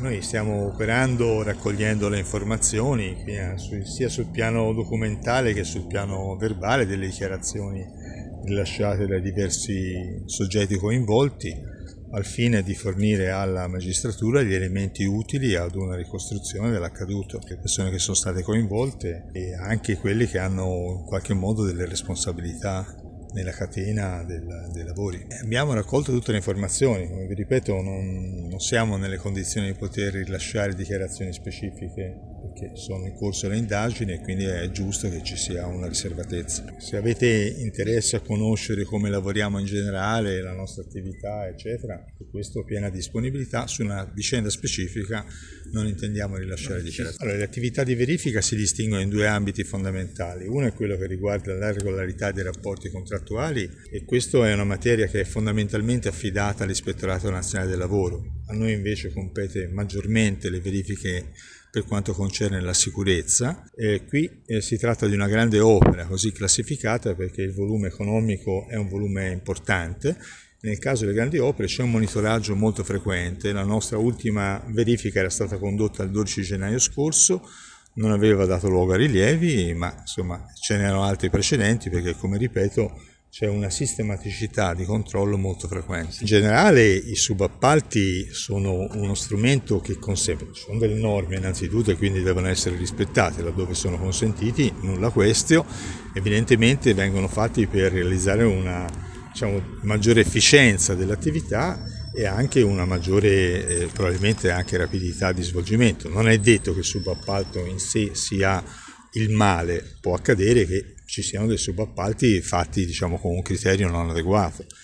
Noi stiamo operando raccogliendo le informazioni sia sul piano documentale che sul piano verbale delle dichiarazioni rilasciate dai diversi soggetti coinvolti, al fine di fornire alla magistratura gli elementi utili ad una ricostruzione dell'accaduto. Le persone che sono state coinvolte e anche quelli che hanno in qualche modo delle responsabilità nella catena dei lavori. Abbiamo raccolto tutte le informazioni, come vi ripeto non siamo nelle condizioni di poter rilasciare dichiarazioni specifiche perché sono in corso le indagini e quindi è giusto che ci sia una riservatezza. Se avete interesse a conoscere come lavoriamo in generale, la nostra attività eccetera, per questo ho piena disponibilità. Su una vicenda specifica non intendiamo rilasciare dichiarazioni. Allora, le attività di verifica si distinguono in due ambiti fondamentali. Uno è quello che riguarda la regolarità dei rapporti contrattuali e questa è una materia che è fondamentalmente affidata all'Ispettorato Nazionale del Lavoro. A noi invece compete maggiormente le verifiche per quanto concerne la sicurezza. Qui si tratta di una grande opera così classificata perché il volume economico è un volume importante. Nel caso delle grandi opere c'è un monitoraggio molto frequente. La nostra ultima verifica era stata condotta il 12 gennaio scorso, non aveva dato luogo a rilievi, ma insomma ce n'erano altri precedenti perché, come ripeto, c'è una sistematicità di controllo molto frequente. In generale i subappalti sono uno strumento che consente, ci sono delle norme innanzitutto e quindi devono essere rispettate, laddove sono consentiti, nulla questio, evidentemente vengono fatti per realizzare una maggiore efficienza dell'attività e anche una maggiore probabilmente anche rapidità di svolgimento. Non è detto che il subappalto in sé sia il male, può accadere che ci siano dei subappalti fatti con un criterio non adeguato.